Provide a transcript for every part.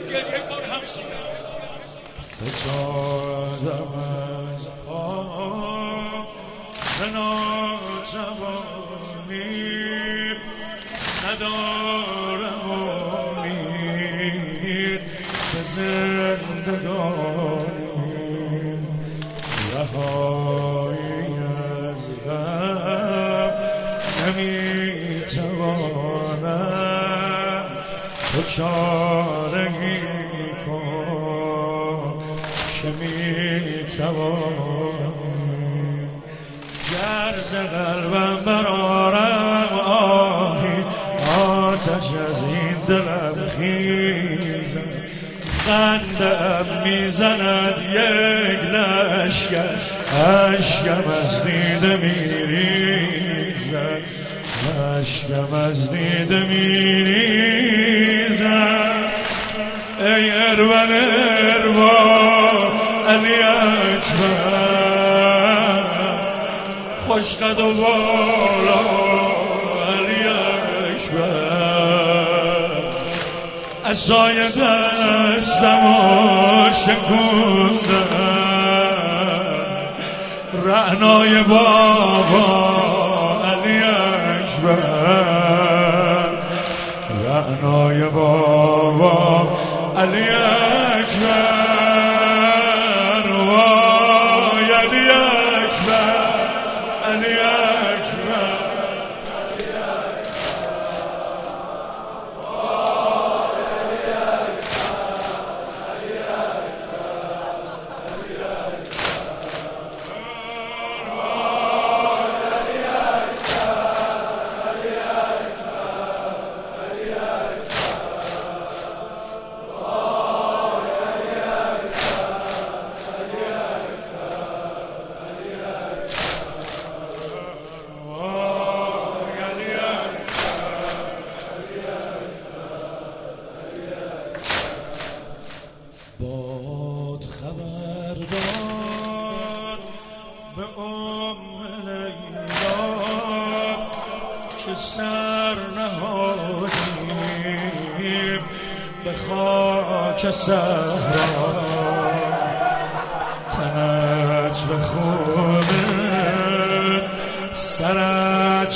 گریه کن همسینه فتادم از پا ناتوانی ندارم امید به زندگانی رهایی از غم نمیتوانم تو چاره‌ای کن که میتوانم گر ز قلبم برآرم آهی آتش از این دلم خیزد خنده‌ام میزند یک لشکر اشکم از دیده میریزد اشکم از دیده میریزد ای ارون علی اکبر خوش قد و بالا علی اکبر عصای دستمو شکوندم رعنای بابا علی اکبر رعنای بابا علی اکبر وای علی اکبر علی اکبر باد خبر داد به لیلا که سر نهادیم به خاک صحرا تنت به خونه سرت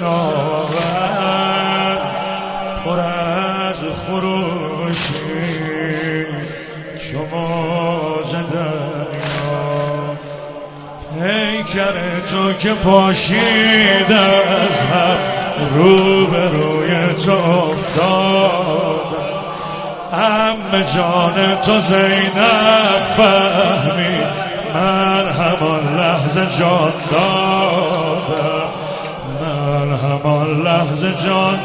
شناور پر از خروشی شما دریا پیکر تو که پاشید از هم رو به روی تو افتادم عمه جان تو زینب فهمید من همان لحظه جان دادم من همان لحظه جان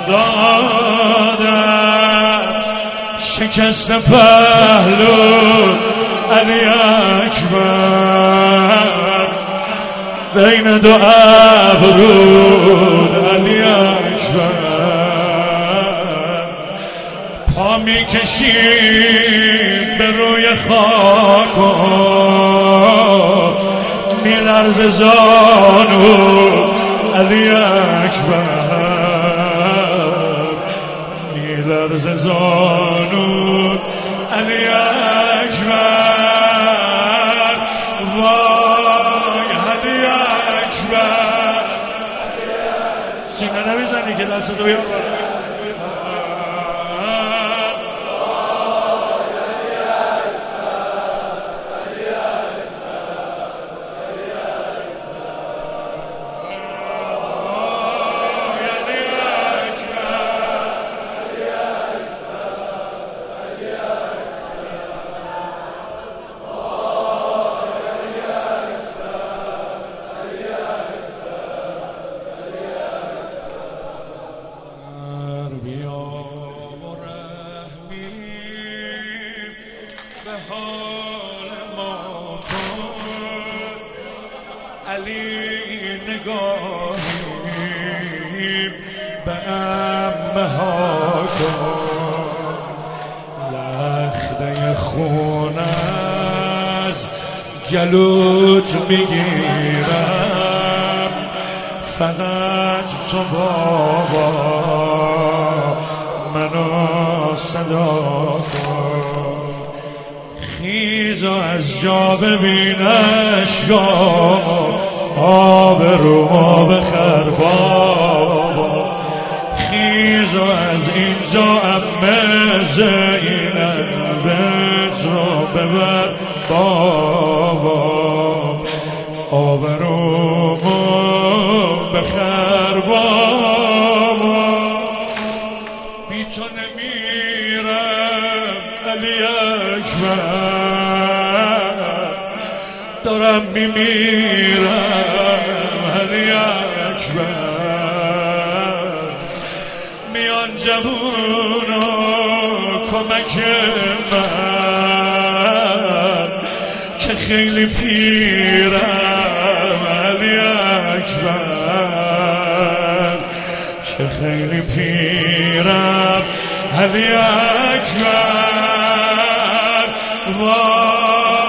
دادم شکست پهلو علی اکبر بین دو ابرود علی اکبر پا میکشید به روی خاک میلرز زانو علی اکبر میلرز زانو علی اکبر وای علی اکبر سینه نمیزنی که دستتو بیار به حال ما کن علی نگاهیم به عمه ها کن لخته خون از گلوت میگیرم فقط تو بابا منو صدا کن. خیز و از جا ببینش یا آبرو ما بخر بابا. خیز و از اینجا عمه زینبت رو ببر بابا. آبرو ما بخر بابا. بی تو نمیرم علی اکبر، دارم میمیرم علی اکبر. میان جوونا کمک من که خیلی پیرم علی اکبر، که خیلی پیرم علی اکبر.